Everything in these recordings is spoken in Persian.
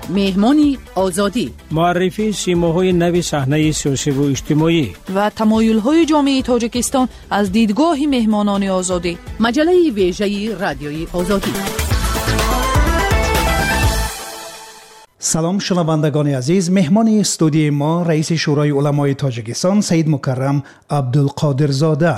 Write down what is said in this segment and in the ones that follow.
مهمانی آزادی، معرفی سیماهای نو صحنه سیاسی و اجتماعی و تمایل‌های جامعه تاجیکستان از دیدگاه مهمانان آزادی. مجله ویژه رادیوی آزادی. سلام شنوندگان عزیز، مهمان استودیوی ما رئیس شورای علمای تاجیکستان سید مکرم عبدالقادر زاده.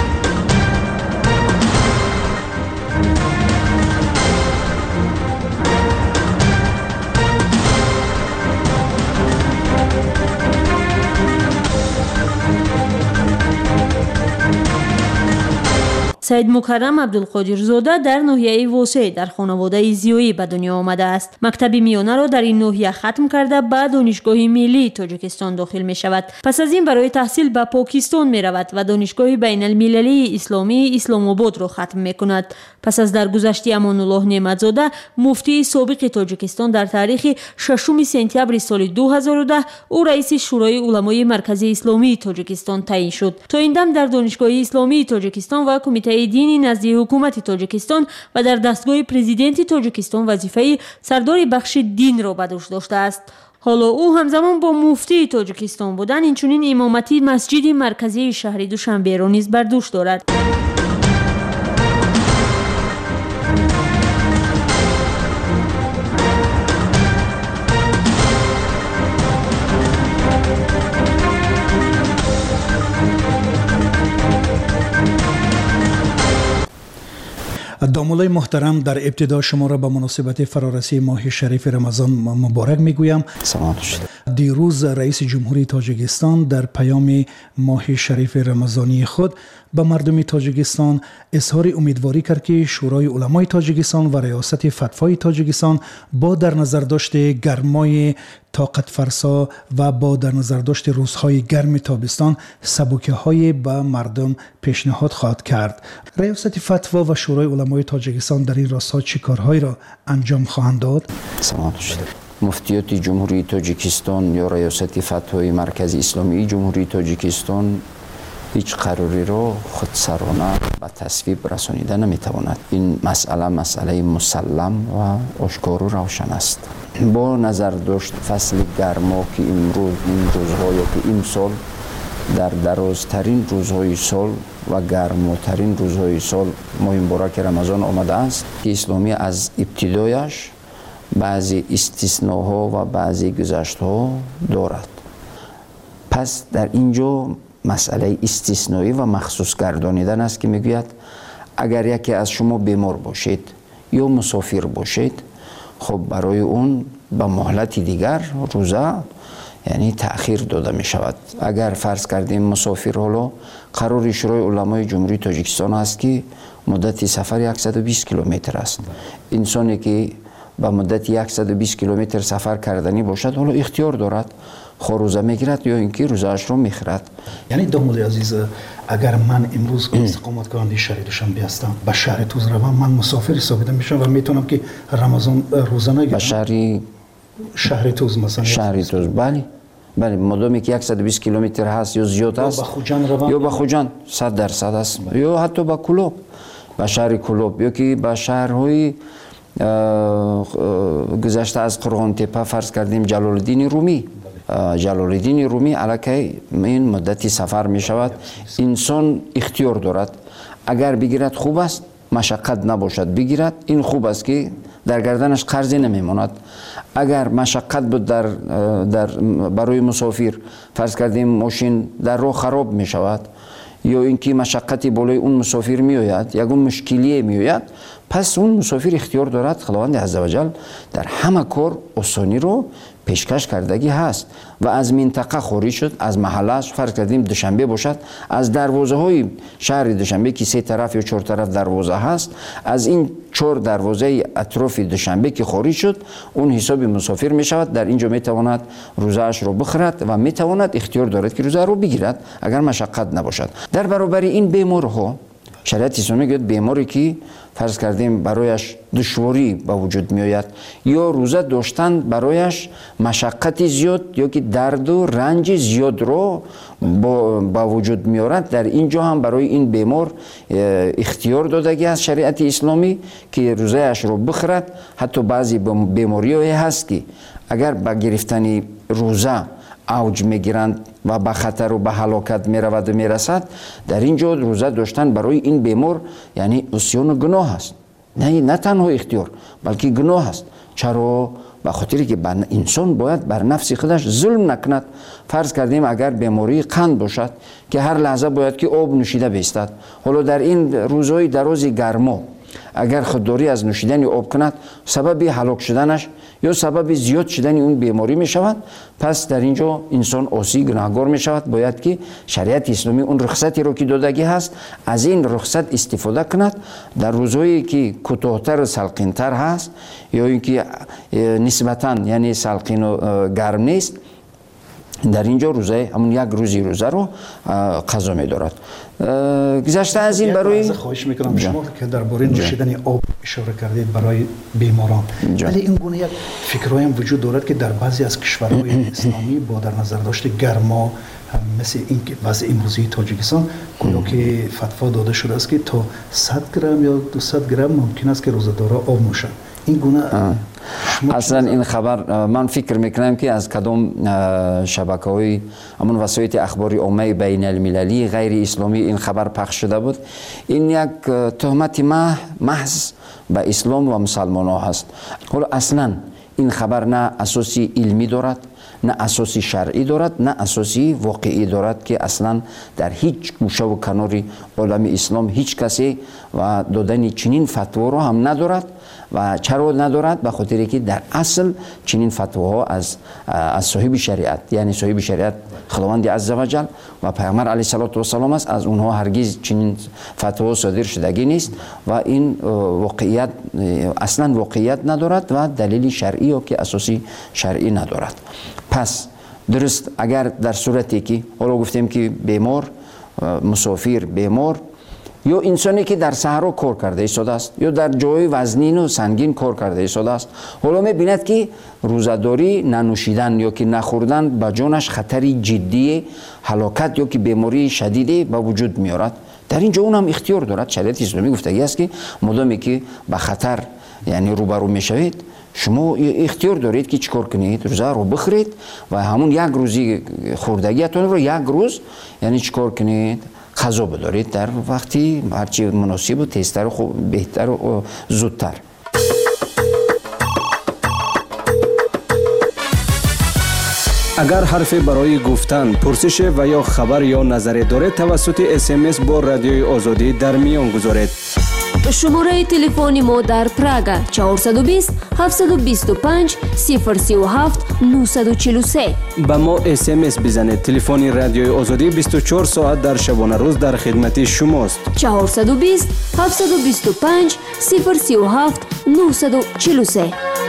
سید مکرم عبدالقادر زاده در ناحیه واسع در خانواده زیایی به دنیا آمده است. مکتب میانه را در این ناحیه ختم کرده به دانشگاه ملی تاجیکستان داخل می شود. پس از این برای تحصیل به پاکستان می رود و دانشگاه بین المللی اسلامی اسلام آباد را ختم می کند. پس از درگذشت امان الله نعمت زاده مفتی سابق تاجیکستان در تاریخ 6 سپتامبر سال 2010 او رئیس شورای علمای مرکزی اسلامی تاجیکستان تعیین شد. تا این دم در دانشگاه اسلامی تاجیکستان و کمیته دینی نزد حکومت تاجیکستان و در دستگاه پرزیدنت تاجیکستان وظیفه سردار بخش دین را به دوش داشته است. حالا او همزمان با مفتی تاجیکستان بودن اینچنین امامتی مسجد مرکزی شهر دوشنبه را نیز بر دوش دارد. دامولای محترم، در ابتدا شما را به مناسبت فرارسی ماه شریف رمضان مبارک میگویم. دیروز رئیس جمهوری تاجیکستان در پیام ماه شریف رمضانی خود به مردم تاجیکستان اظهار امیدواری کرد که شورای علمای تاجیکستان و ریاست فتوای تاجیکستان با در نظر داشت گرمای طاقت فرسا و با در نظر داشت روزهای گرم تابستان سبوکی‌های به مردم پیشنهاد خواهد کرد. ریاست فتوا و شورای علمای تاجیکستان در این راستا چه کارهایی را انجام خواهند داد؟ مفتیات جمهوری تاجیکستان یا ریاست فتوای مرکزی اسلامی جمهوری تاجیکستان هیچ قراری را خودسرانه به تصویب رسانیده نمیتواند. این مسئله مسلم و آشکار و روشن است. با نظر داشت فصل گرما که امروز این روزها یا که این سال در درازترین روزهای سال و گرماترین روزهای سال ماه مبارک رمضان آمده است که اسلامی از ابتدایش بعضی استثناها و بعضی گذشتها دارد. پس در اینجا مسئله استثنایی و مخصوص گردانیدن است که میگوید اگر یکی از شما بیمار باشید یا مسافر باشید، خب برای اون به مهلت دیگر روزه یعنی تأخیر داده می شود. اگر فرض کردیم مسافر حالا قرار شورای علمای جمهوری تاجیکستان است که مدت سفر 120 کیلومتر است. انسانی که به مدت 120 کیلومتر سفر کردنی باشد حالا اختیار دارد روزه میگیرد یا اینکه روزه‌اش رو میخورد. یعنی دامولی عزیز، اگر من امروز استقامت کننده شهر دوشنبه هستم، به شهر توز روم، من مسافر حسابیده میشم و میتونم که رمضان روزه نگیرم. به شهر توز مثلا. شهر توز بله مادامی که 120 کیلومتر هست یا زیاد است یا به خوجان 100% است یا حتی به کلوب، به شهر کلوب یا که به شهرهای گذشته از قرغان تپه فرض کردیم جلال الدین رومی علاکه این مدتی سفر می شود. انسان اختیار دارد، اگر بگیرد خوب است، مشقت نباشد بگیرد، این خوب است که در گردنش قرضی نمیماند. اگر مشقت بود در برای مسافر فرض کردیم ماشین در راه خراب می شود یا اینکه مشقتی بالای اون مسافر می آید، یگون مشکلی می آید، پس اون مسافر اختیار دارد. خداوند عزوجل در همه کار آسانی رو پیشکش کردگی هست و از منطقه خارج شد، از محلش فرض کردیم دوشنبه باشد، از دروازه های شهر دوشنبه که 3 طرف یا 4 طرف دروازه هست، از این 4 دروازه اطراف دوشنبه که خارج شد اون حساب مسافر می شود. در اینجا می تواند روزه اش رو بخورد و می تواند اختیار دارد که روزه رو بگیرد اگر مشقت نباشد. در برابر این بیمارها شریعت اسلامی گفت بیماری که فرض کردیم برایش دشواری به وجود میآید یا روزه داشتن برایش مشقت زیاد یا که درد و رنج زیاد رو با وجود میارد، در اینجا هم برای این بیمار اختیار دادگی است شریعت اسلامی که روزهش رو بخورد. حتی بعضی بیماری‌های هست که اگر با گرفتن روزه اوج میگیرند و به خطر و به هلاکت میرود و میرسد، در اینجا روزه داشتن برای این بیمار یعنی عصیان گناه است، نه تنها اختیار بلکه گناه است. چرا؟ به خاطری که انسان باید بر نفس خودش ظلم نکند. فرض کردیم اگر بیماری قند باشد که هر لحظه باید که آب نوشیده بیستد، حالا در این روزهای دراز گرما اگر خودداری از نوشیدن آب کند سبب هلاک شدنش یا سبب زیاد شدن اون بیماری می شود، پس در اینجا انسان عاصی گناهکار می شود. باید که شریعت اسلامی اون رخصتی رو که دادگی هست از این رخصت استفاده کند در روزهایی که کوتاه‌تر و سلقین‌تر هست یا اینکه نسبتاً یعنی سلقین و گرم نیست، در اینجا روزه همون یک روزی روزه رو قضا می دارد. گذشته از این برای خواهش میکنم شما که درباره نوشیدن آب اشاره کردید برای بیماران، ولی این گونه یک فکرایی هم وجود دارد که در بعضی از کشورهای اسلامی با در نظر داشته گرما مثل این که وضع امروزی تاجیکستان گویا که فتوا داده شده است که تا 100 گرم یا 200 گرم ممکن است که روزه‌دارا آب نوشند. این گونه اصلا این خبر من فکر میکنم که از کدام شبکه‌های همون وسایل اخباری عامه بین المللی غیر اسلامی این خبر پخش شده بود. این یک تهمت محض به اسلام و مسلمانان هست. حالا اصلا این خبر نه اساسی علمی دارد، نه اساسی شرعی دارد، نه اساسی واقعی دارد که اصلا در هیچ گوشه و کناری عالم اسلام هیچ کسی و دادن چنین فتوا رو هم ندارد. و چرا ندارد؟ به خاطری که در اصل چنین فتواها از صاحب شریعت یعنی صاحب شریعت خداوند عزوجل و پیامبر علیه السلام است، از اونها هرگز چنین فتوا صادر شدگی نیست و این واقعیت اصلا واقعیت ندارد و دلیل شرعی و که اساسی شرعی ندارد. پس درست اگر در صورتی که حالا گفتیم که بیمار، مسافر بیمار یا انسانی که در صحرا کار کرده ایستاده است یا در جای وزنین و سنگین کار کرده ایستاده است، حالا می‌بیند که روزه‌داری ننوشیدن یا که نخوردن به جانش خطری جدی هلاکت یا که بیماری شدیدی به وجود میارد، در اینجا اون هم اختیار دارد. شریعت اسلامی گفتگی است که مادامی که به خطر یعنی روبرو میشوید شما اختیار دارید که چیکار کنید، روزه رو بخورید و همون یک روزی خوردگیتون رو یک روز یعنی چیکار کنید قضا بدارید در وقتی هرچی مناسب و تیزتر و بهتر و زودتر. اگر حرفی برای گفتن، پرسش و یا خبر یا نظری دارید توسط SMS با رادیوی آزادی در میان گذارید. شماره تلفن ما در پراگ 420 725 037 943. با ما SMS بزنید. تلفن رادیوی آزادی 24 ساعت در شبانه روز در خدمت شماست. 420 725 037 943.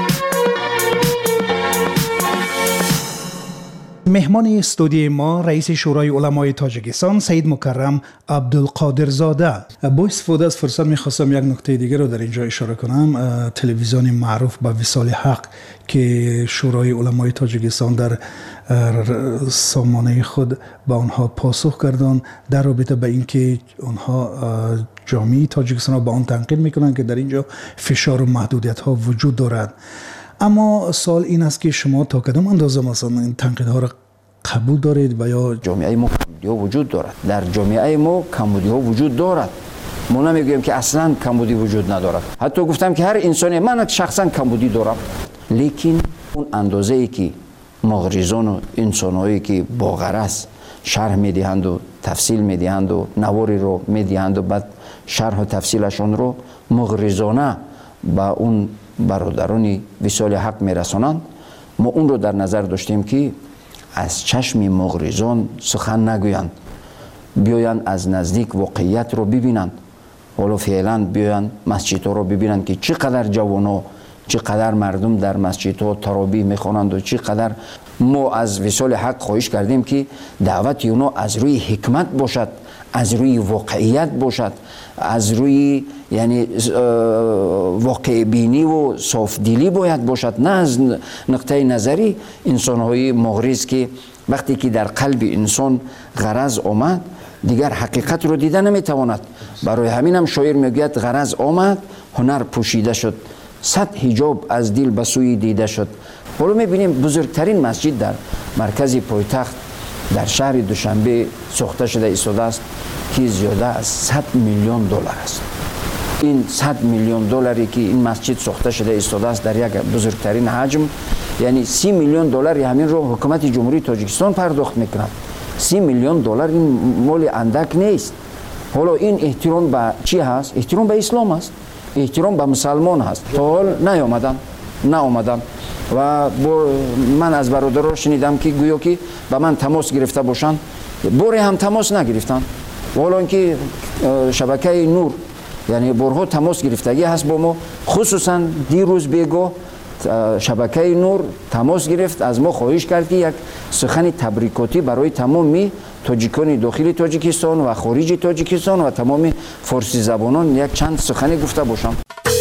مهمان استودیوی ما رئیس شورای علمای تاجیکستان سید مکرم عبدالقادر زاده. با استفاده از فرصت میخواستم یک نکته دیگر رو در اینجا اشاره کنم. تلویزیون معروف به وصال حق که شورای علمای تاجیکستان در سامانه خود به آنها پاسخ کردند در رابطه به اینکه آنها جامعه تاجیکستان را به آن تنقید میکنند که در اینجا فشار و محدودیت ها وجود دارد. اما سوال این است که شما تا کدام اندازه مثلا این تنقیدها را قبول دارید و یا جامعه ما کمبودی ها وجود دارد؟ در جامعه ما کمبودی ها وجود دارد. ما نمیگویم که اصلا کمبودی وجود ندارد. حتی گفتم که هر انسانی، من شخصا کمبودی دارم، لیکن اون اندازه ای که مغرضان و انسانهایی که با غرض شرح میدهند و تفصیل میدهند و نواری رو میدهند و بعد شرح و تفصیلشون رو مغرضانه با اون برادران وصال حق میرسانند، ما اون رو در نظر داشتیم که از چشم مغرضان سخن نگویند، بیایند از نزدیک واقعیت رو ببینند. حالا فعلا بیایند مسجدها رو ببینند که چقدر جوانا، چقدر مردم در مسجدها تراویح میخوانند و چقدر ما از وصال حق خواهش کردیم که دعوت اونا از روی حکمت باشد، از روی واقعیت باشد، از روی یعنی واقع بینی و صاف دلی باید باشد، نه از نقطه نظری انسان‌های مغرض که وقتی که در قلب انسان غرض آمد دیگر حقیقت رو دیده نمیتواند. برای همین هم شاعر میگوید غرض آمد هنر پوشیده شد، صد حجاب از دل به سوی دیده شد. حالا میبینیم بزرگترین مسجد در مرکز پایتخت در شهر دوشنبه ساخته شده ایستاده است که زیاده از 100 میلیون دلار است. این 100 میلیون دلاری که این مسجد ساخته شده ایستاده است در یک بزرگترین حجم، یعنی 30 میلیون دلار همین رو حکومت جمهوری تاجیکستان پرداخت میکند. 30 میلیون دلار این مال اندک نیست. حالا این احترام به چی هست؟ احترام به اسلام است، احترام به مسلمان هست. تا حال نیامدن و من از برادرها شنیدم که گویا که به من تماس گرفته باشند، بوری هم تماس نگرفتن. حالا اینکه شبکه نور یعنی بارها تماس گرفتگی هست با ما، خصوصا دیروز بگو شبکه نور تماس گرفت، از ما خواهش کرد که یک سخن تبریکاتی برای تمام تاجیکان داخل تاجیکستان و خارج تاجیکستان و تمام فارسی زبانان یک چند سخنی گفته باشم.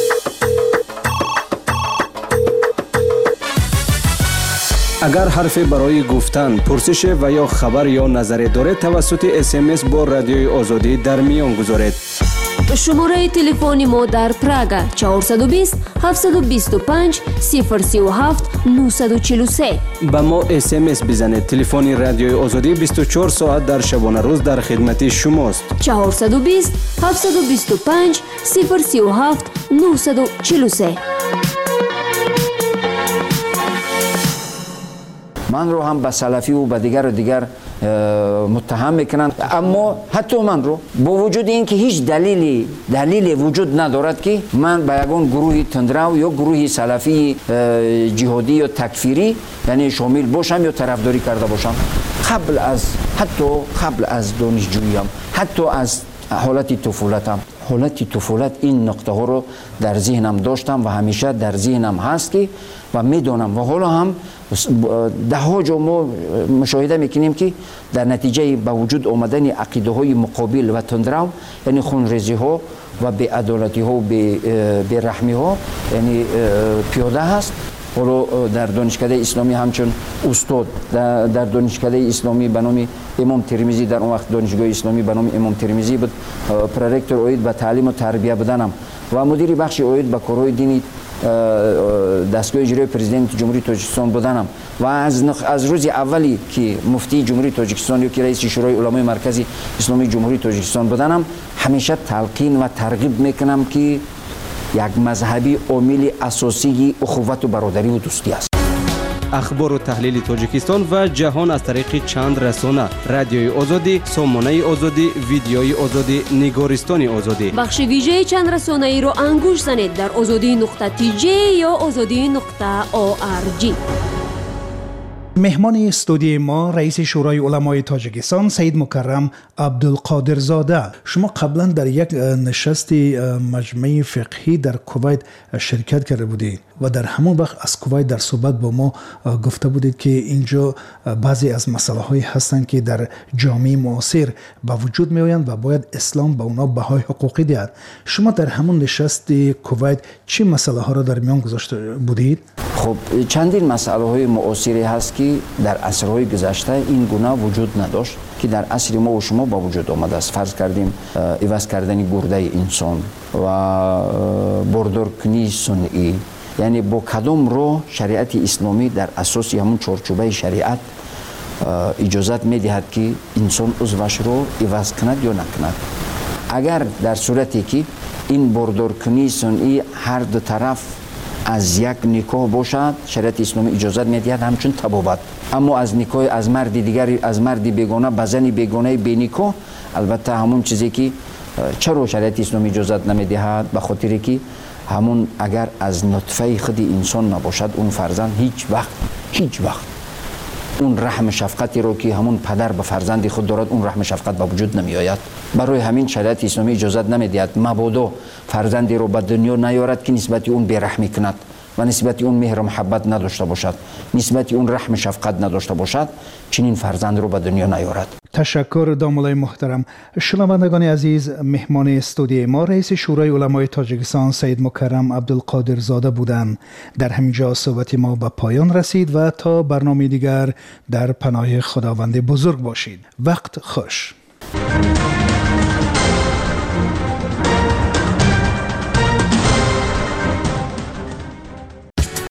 اگر حرفی برای گفتن، پرسش و یا خبر یا نظری دارید توسط SMS با رادیوی آزادی در میان گذارید. شماره تلفن ما در پراگ 420 725 037 943. با ما SMS بزنید. تلفن رادیوی آزادی 24 ساعت در شبانه روز در خدمت شماست. 420 725 037 943. من رو هم به سلفی و به دیگر متهم میکنند، اما حتی من رو با وجود این که هیچ دلیلی وجود ندارد که من به یگان گروه تندرو یا گروه سلفی جهادی یا تکفیری یعنی شامل باشم یا طرفداری کرده باشم، حتی قبل از دانشجوییم، حتی از حالت طفولت این نقطه ها رو در ذهنم داشتم و همیشه در ذهنم هست که و میدونم و حالا هم ده ها جا ما مشاهده میکنیم که در نتیجه با وجود آمدن عقیده های مقابل و تندرو یعنی خونریزی ها و بی‌عدالتی ها و بی‌رحمی ها یعنی پیاده هست. حالا در دانشکده اسلامی همچون استاد در دانشکده اسلامی به نام امام ترمذی، در اون وقت دانشگاه اسلامی به نام امام ترمذی بود، پرورکتور اوید به تعلیم و تربیه بودنم و مدیر بخش اوید به کارهای دینی دستگاه اجرایی پرزیدنت جمهوری تاجیکستان بودنم و از روز اولی که مفتی جمهوری تاجیکستان یا که رئیس شورای علمای مرکزی اسلامی جمهوری تاجیکستان بودنم همیشه تلقین و ترغیب میکنم که یک مذهبی عامل اساسی اخوت و برادری و دوستی است. اخبار و تحلیل تاجیکستان و جهان از طریق چند رسانه: رادیوی آزادی، سامانه آزادی، ویدیوی آزادی، نگارستان آزادی. بخش ویژه چند رسانه ای رو انگوش زنید در azadi.tj یا azadi.org. مهمان استودیوی ما رئیس شورای علمای تاجیکستان سید مکرم عبدالقادر زاده. شما قبلا در یک نشست مجمع فقهی در کویت شرکت کرده بودید و در همون وقت از کویت در صحبت با ما گفته بودید که اینجا بعضی از مسائل هایی هستند که در جامعه معاصر به وجود می آیند و باید اسلام به اونا بهای حقوقی دهد. شما در همون نشست کویت چه مسائل ها را در میان گذاشته بودید؟ خب چندین مسئله های معاصری هست که در عصرهای گذشته این گونه وجود نداشت که در عصر ما و شما با وجود آمده است. فرض کردیم عوض کردن گرده انسان و باردارکنی صنعی، یعنی با کدام رو شریعت اسلامی در اساس همون چارچوبه شریعت اجازت میدهد که انسان عضوش رو عوض کند یا نکند. اگر در صورتی که این باردارکنی صنعی هر دو طرف از یک نکاح باشد شریعت اسلامی اجازت میدهد همچون طبابت، اما از نکاح از مرد دیگری از مرد بیگانه به زن بیگانه بی نکاح البته همون چیزی که چرا شریعت اسلامی اجازت نمیدهد به خاطر که همون اگر از نطفه خود انسان نباشد اون فرزند هیچ وقت اون رحم شفقتی رو که همون پدر به فرزند خود دارد اون رحم شفقت به وجود نمی آید. برای همین شریعت اسلامی اجازت نمیدهد مبادا فرزندی رو به دنیا نیارد که نسبت اون بیرحمی کند و نسبت اون مهر و محبت نداشته باشد، نسبت اون رحم شفقت نداشته باشد، چنین فرزند رو به دنیا نیارد. تشکر دامولای محترم. شنوندگان عزیز، مهمان استودیوی ما رئیس شورای علمای تاجیکستان سید مکرم عبدالقادر زاده بودند. در همینجا صحبت ما به پایان رسید و تا برنامه دیگر در پناه خداوند بزرگ باشید. وقت خوش.